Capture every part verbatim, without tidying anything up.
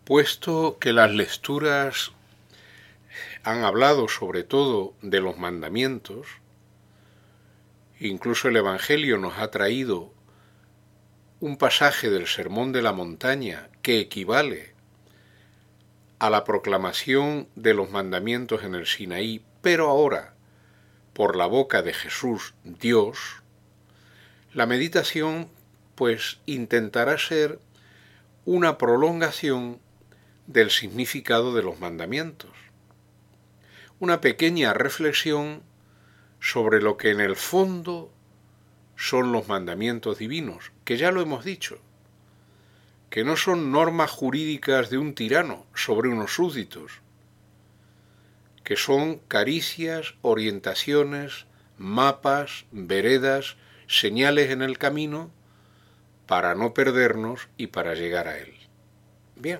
Puesto que las lecturas han hablado sobre todo de los mandamientos, incluso el Evangelio nos ha traído un pasaje del Sermón de la Montaña que equivale a la proclamación de los mandamientos en el Sinaí, pero ahora por la boca de Jesús, Dios, la meditación pues intentará ser una prolongación del significado de los mandamientos, una pequeña reflexión sobre lo que en el fondo son los mandamientos divinos, que ya lo hemos dicho, que no son normas jurídicas de un tirano sobre unos súbditos, que son caricias, orientaciones, mapas, veredas, señales en el camino para no perdernos y para llegar a él. Bien,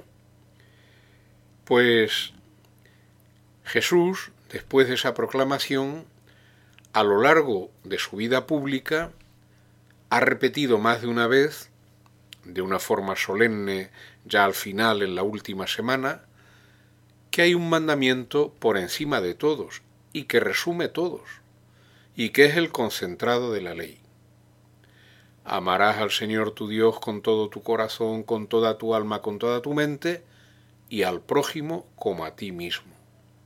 pues Jesús, después de esa proclamación, a lo largo de su vida pública, ha repetido más de una vez, de una forma solemne ya al final en la última semana, que hay un mandamiento por encima de todos y que resume todos, y que es el concentrado de la ley. Amarás al Señor tu Dios con todo tu corazón, con toda tu alma, con toda tu mente, y al prójimo como a ti mismo.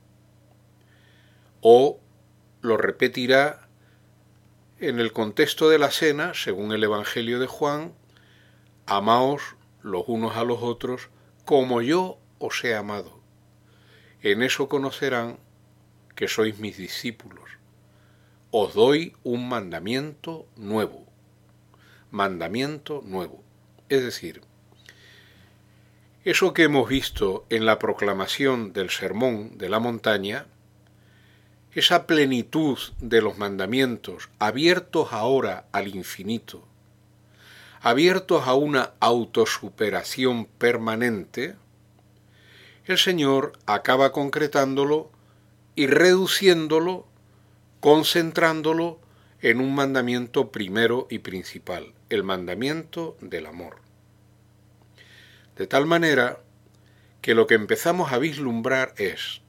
O lo repetirá en el contexto de la cena, según el Evangelio de Juan: amaos los unos a los otros como yo os he amado. En eso conocerán que sois mis discípulos. Os doy un mandamiento nuevo. Mandamiento nuevo. Es decir, eso que hemos visto en la proclamación del Sermón de la Montaña, esa plenitud de los mandamientos abiertos ahora al infinito, abiertos a una autosuperación permanente, el Señor acaba concretándolo y reduciéndolo, concentrándolo en un mandamiento primero y principal, el mandamiento del amor. De tal manera que lo que empezamos a vislumbrar es: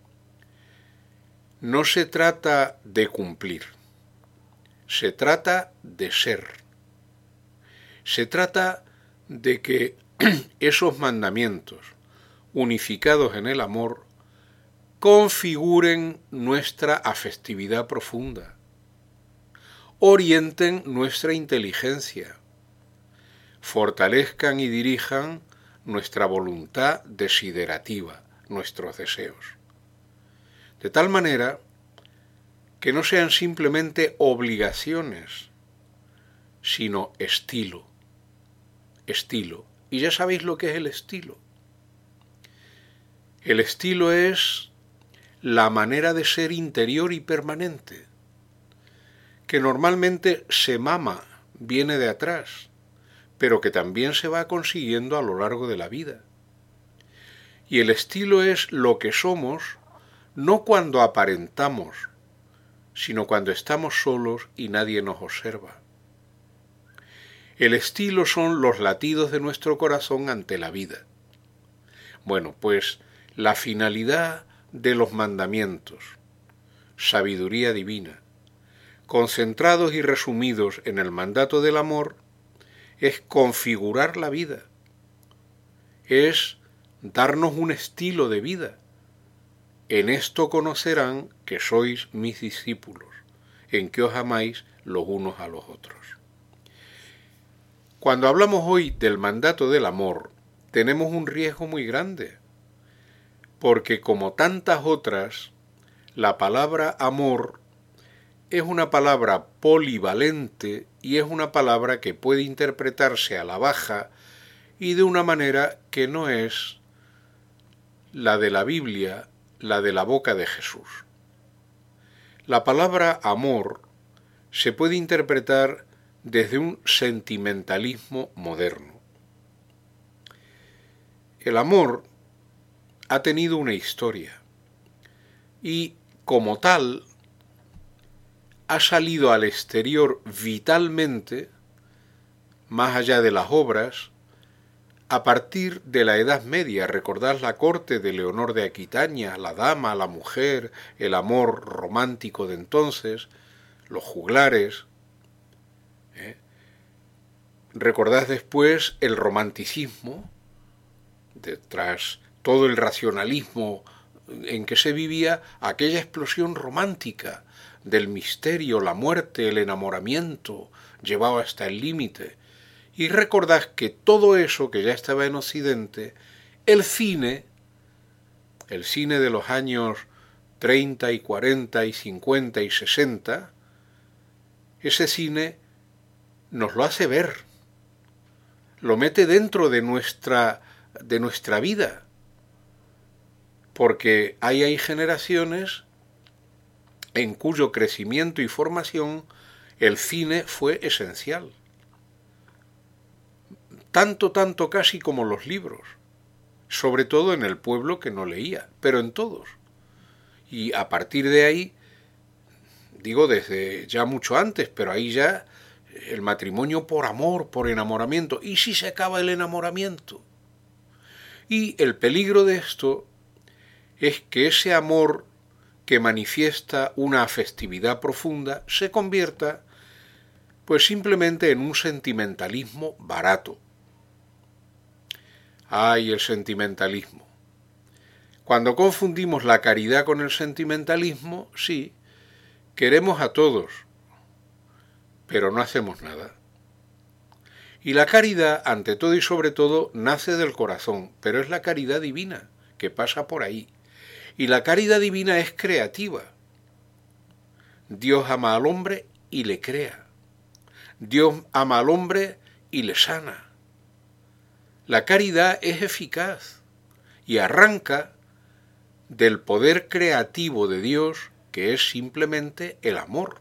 no se trata de cumplir, se trata de ser. Se trata de que esos mandamientos, unificados en el amor, configuren nuestra afectividad profunda, orienten nuestra inteligencia, fortalezcan y dirijan nuestra voluntad desiderativa, nuestros deseos. De tal manera que no sean simplemente obligaciones, sino estilo. Estilo. Y ya sabéis lo que es el estilo. El estilo es la manera de ser interior y permanente, que normalmente se mama, viene de atrás, pero que también se va consiguiendo a lo largo de la vida. Y el estilo es lo que somos, no cuando aparentamos, sino cuando estamos solos y nadie nos observa. El estilo son los latidos de nuestro corazón ante la vida. Bueno, pues la finalidad de los mandamientos, sabiduría divina, concentrados y resumidos en el mandato del amor, es configurar la vida, es darnos un estilo de vida. En esto conocerán que sois mis discípulos, en que os amáis los unos a los otros. Cuando hablamos hoy del mandato del amor, tenemos un riesgo muy grande, porque como tantas otras, la palabra amor es una palabra polivalente y es una palabra que puede interpretarse a la baja y de una manera que no es la de la Biblia, la de la boca de Jesús. La palabra amor se puede interpretar desde un sentimentalismo moderno. El amor ha tenido una historia y, como tal, ha salido al exterior vitalmente, más allá de las obras, a partir de la Edad Media. Recordad la corte de Leonor de Aquitania, la dama, la mujer, el amor romántico de entonces, los juglares. ¿eh? Recordad después el romanticismo, tras todo el racionalismo en que se vivía, aquella explosión romántica del misterio, la muerte, el enamoramiento, llevado hasta el límite. Y recordad que todo eso que ya estaba en Occidente, el cine, el cine de los años treinta y cuarenta y cincuenta y sesenta, ese cine nos lo hace ver, lo mete dentro de nuestra, de nuestra vida, porque ahí hay generaciones en cuyo crecimiento y formación el cine fue esencial. Tanto, tanto casi como los libros, sobre todo en el pueblo que no leía, pero en todos. Y a partir de ahí, digo desde ya mucho antes, pero ahí ya el matrimonio por amor, por enamoramiento. ¿Y si se acaba el enamoramiento? Y el peligro de esto es que ese amor que manifiesta una afectividad profunda se convierta pues simplemente en un sentimentalismo barato. ¡Ay, el sentimentalismo! Cuando confundimos la caridad con el sentimentalismo, sí, queremos a todos, pero no hacemos nada. Y la caridad, ante todo y sobre todo, nace del corazón, pero es la caridad divina, que pasa por ahí. Y la caridad divina es creativa. Dios ama al hombre y le crea. Dios ama al hombre y le sana. La caridad es eficaz y arranca del poder creativo de Dios, que es simplemente el amor.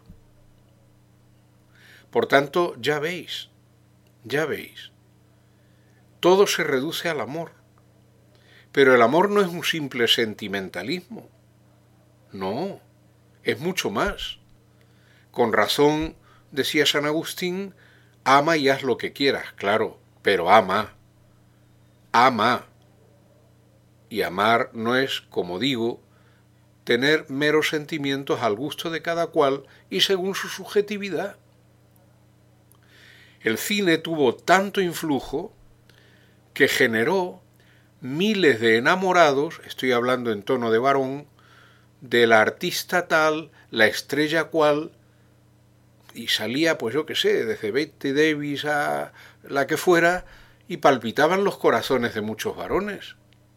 Por tanto, ya veis, ya veis, todo se reduce al amor. Pero el amor no es un simple sentimentalismo. No, es mucho más. Con razón, decía San Agustín, ama y haz lo que quieras, claro, pero ama. Ama. Y amar no es, como digo, tener meros sentimientos al gusto de cada cual y según su subjetividad. El cine tuvo tanto influjo que generó miles de enamorados, estoy hablando en tono de varón, de la artista tal, la estrella cual, y salía, pues yo qué sé, desde Bette Davis a la que fuera, y palpitaban los corazones de muchos varones.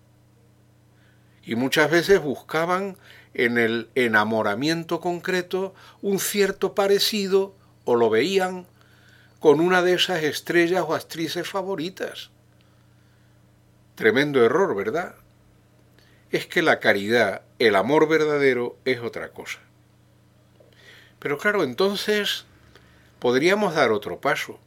Y muchas veces buscaban en el enamoramiento concreto un cierto parecido, o lo veían, con una de esas estrellas o actrices favoritas. Tremendo error, ¿verdad? Es que la caridad, el amor verdadero, es otra cosa. Pero claro, entonces podríamos dar otro paso.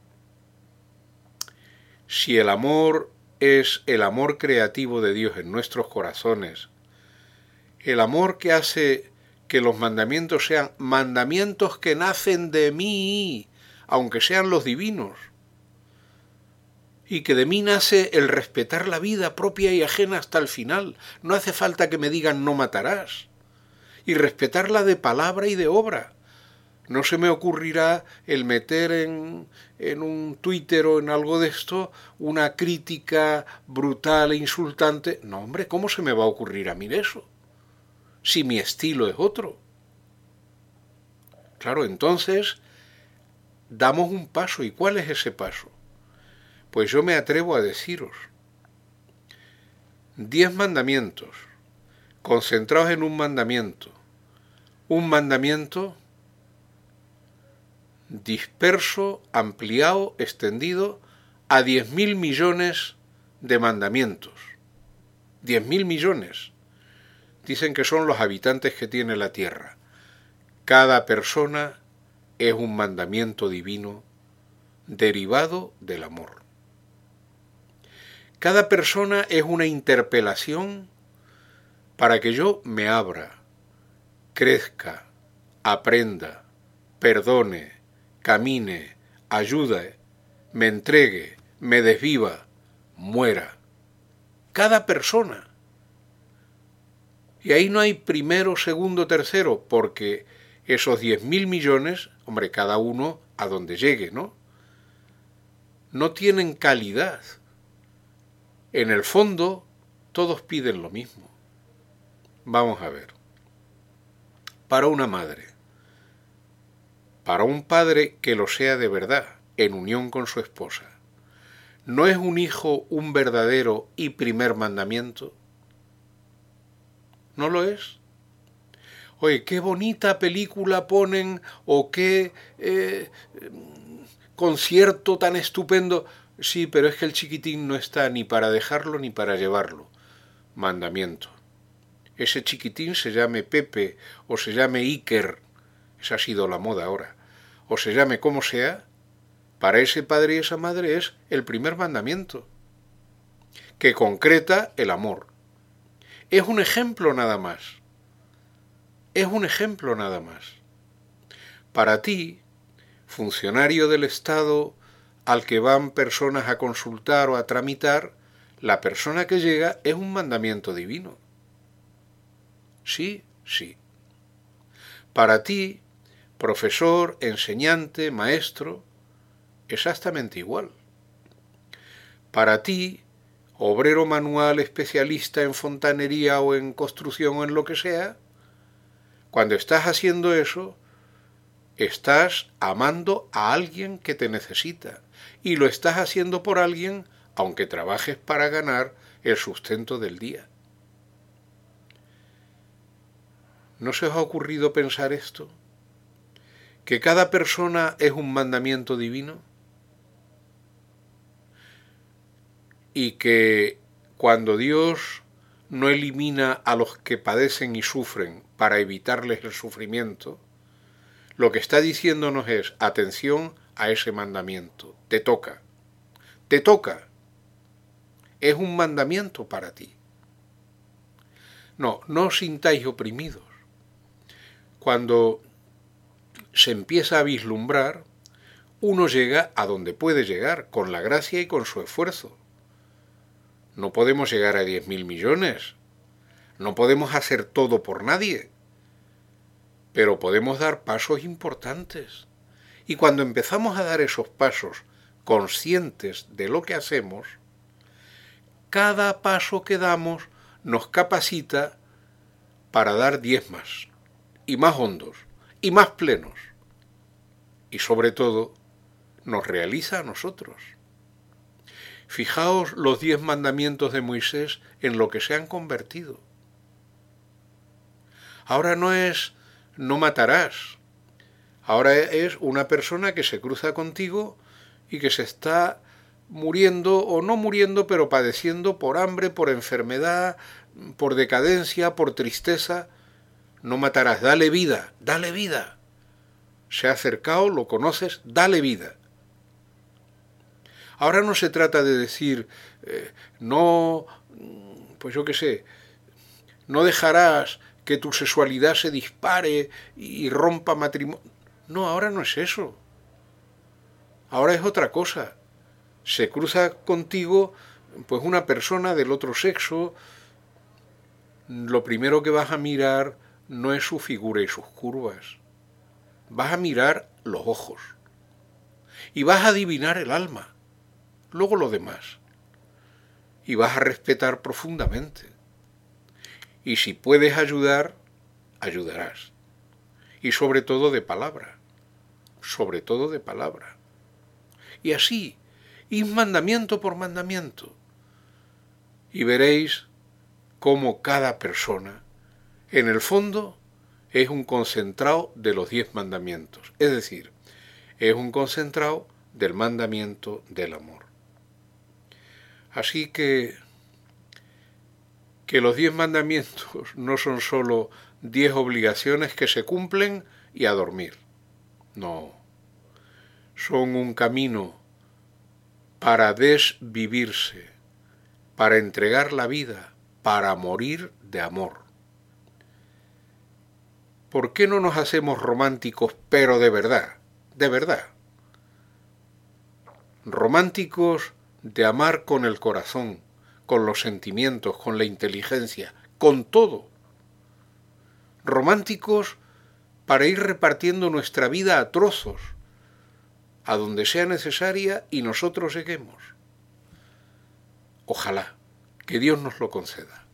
Si el amor es el amor creativo de Dios en nuestros corazones, el amor que hace que los mandamientos sean mandamientos que nacen de mí, aunque sean los divinos, y que de mí nace el respetar la vida propia y ajena hasta el final. No hace falta que me digan no matarás. Y respetarla de palabra y de obra. No se me ocurrirá el meter en, en un Twitter o en algo de esto una crítica brutal e insultante. No, hombre, ¿cómo se me va a ocurrir a mí eso? Si mi estilo es otro. Claro, entonces damos un paso. ¿Y cuál es ese paso? Pues yo me atrevo a deciros, diez mandamientos, concentrados en un mandamiento, un mandamiento disperso, ampliado, extendido a diez mil millones de mandamientos. Diez mil millones. Dicen que son los habitantes que tiene la tierra. Cada persona es un mandamiento divino derivado del amor. Cada persona es una interpelación para que yo me abra, crezca, aprenda, perdone, camine, ayude, me entregue, me desviva, muera. Cada persona. Y ahí no hay primero, segundo, tercero, porque esos diez mil millones, hombre, cada uno a donde llegue, ¿no? No tienen calidad. En el fondo, todos piden lo mismo. Vamos a ver. Para una madre, para un padre que lo sea de verdad, en unión con su esposa, ¿no es un hijo un verdadero y primer mandamiento? ¿No lo es? Oye, qué bonita película ponen o qué eh, concierto tan estupendo. Sí, pero es que el chiquitín no está ni para dejarlo ni para llevarlo. Mandamiento. Ese chiquitín se llame Pepe o se llame Iker, esa ha sido la moda ahora, o se llame como sea, para ese padre y esa madre es el primer mandamiento, que concreta el amor. Es un ejemplo nada más. Es un ejemplo nada más. Para ti, funcionario del Estado al que van personas a consultar o a tramitar, la persona que llega es un mandamiento divino. Sí, sí. Para ti, profesor, enseñante, maestro, exactamente igual. Para ti, obrero manual especialista en fontanería o en construcción o en lo que sea, cuando estás haciendo eso, estás amando a alguien que te necesita y lo estás haciendo por alguien aunque trabajes para ganar el sustento del día. ¿No se os ha ocurrido pensar esto? ¿Que cada persona es un mandamiento divino? Y que cuando Dios no elimina a los que padecen y sufren para evitarles el sufrimiento, lo que está diciéndonos es, atención a ese mandamiento, te toca, te toca, es un mandamiento para ti. No, no os sintáis oprimidos. Cuando se empieza a vislumbrar, uno llega a donde puede llegar, con la gracia y con su esfuerzo. No podemos llegar a diez mil millones, no podemos hacer todo por nadie, pero podemos dar pasos importantes. Y cuando empezamos a dar esos pasos conscientes de lo que hacemos, cada paso que damos nos capacita para dar diez más, y más hondos, y más plenos, y sobre todo nos realiza a nosotros. Fijaos los diez mandamientos de Moisés en lo que se han convertido. Ahora no es no matarás, ahora es una persona que se cruza contigo y que se está muriendo o no muriendo, pero padeciendo por hambre, por enfermedad, por decadencia, por tristeza. No matarás, dale vida, dale vida. Se ha acercado, lo conoces, dale vida. Ahora no se trata de decir, eh, no, pues yo qué sé, no dejarás que tu sexualidad se dispare y rompa matrimonio. No, ahora no es eso. Ahora es otra cosa. Se cruza contigo, pues una persona del otro sexo, lo primero que vas a mirar no es su figura y sus curvas. Vas a mirar los ojos. Y vas a adivinar el alma. Luego lo demás. Y vas a respetar profundamente. Y si puedes ayudar, ayudarás. Y sobre todo de palabra. Sobre todo de palabra. Y así, id mandamiento por mandamiento. Y veréis cómo cada persona, en el fondo, es un concentrado de los diez mandamientos. Es decir, es un concentrado del mandamiento del amor. Así que, que los diez mandamientos no son sólo diez obligaciones que se cumplen y a dormir. No, son un camino para desvivirse, para entregar la vida, para morir de amor. ¿Por qué no nos hacemos románticos, pero de verdad, de verdad? Románticos de amar con el corazón, con los sentimientos, con la inteligencia, con todo. Románticos para ir repartiendo nuestra vida a trozos, a donde sea necesaria y nosotros lleguemos. Ojalá que Dios nos lo conceda.